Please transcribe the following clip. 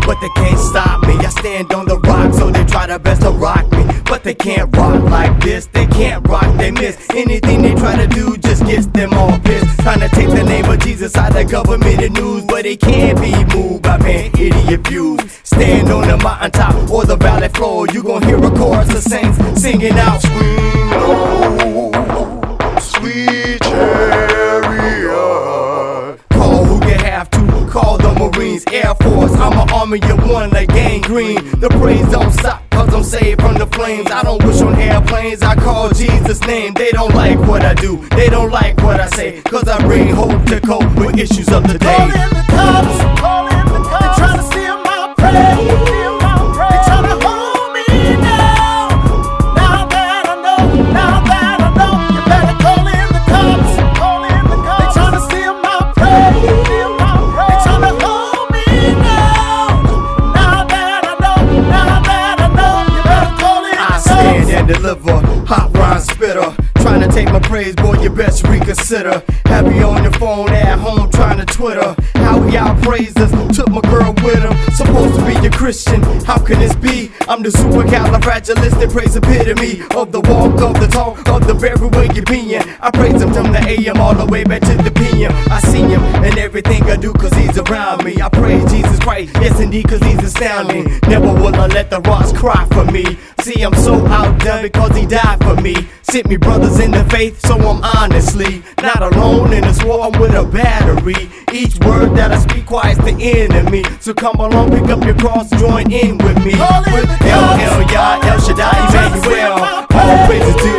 but they can't stop me. I stand on the rock, so they try their best to rock me, but they can't rock like this. They can't rock, they miss. Anything they try to do just gets them all pissed. Trying to take the name of Jesus out of government and news, but it can't be moved by man idiot views. Stand on the mountaintop or the valley floor, you gon' hear a chorus of saints singing out, Swing low, sweet chariot. call who you have to, call the Marines, Air Force. I'm an army of one like gangrene. The praise don't stop, cause I'm saved from the flames. I don't wish on airplanes, I call Jesus' name. They don't like what I do, they don't like what I say, cause I bring hope to cope with issues of the day. Call in the cops, call in the cops. They tryna steal my praise, they tryna hold me down. Now that I know, you better call in the cops, call in the cops. They tryna steal my praise, they tryna hold me down. Now that I know, you better call in the cops. I stand and deliver, hot rhyme spitter. Trying to take my praise, boy, you best reconsider. Have you on your phone at home trying to Twitter how he outpraised us, took my girl with him. Supposed to be a Christian, how can this be? I'm the supercalifragilistic praise epitome of the walk, of the talk, of the very way you're being. I praise him from the AM all the way back to the PM. I see him in everything I do cause he's around me. I praise Jesus Christ, yes indeed, cause he's astounding. Never will I let the rocks cry for me. See, I'm so outdone because he died for me. Sent me brothers in the faith, so I'm honestly not alone in this war, I'm with a battery. Each word that I speak quiets the enemy. So come along, pick up your cross, join in with me. With El Shaddai, Emmanuel. All praises to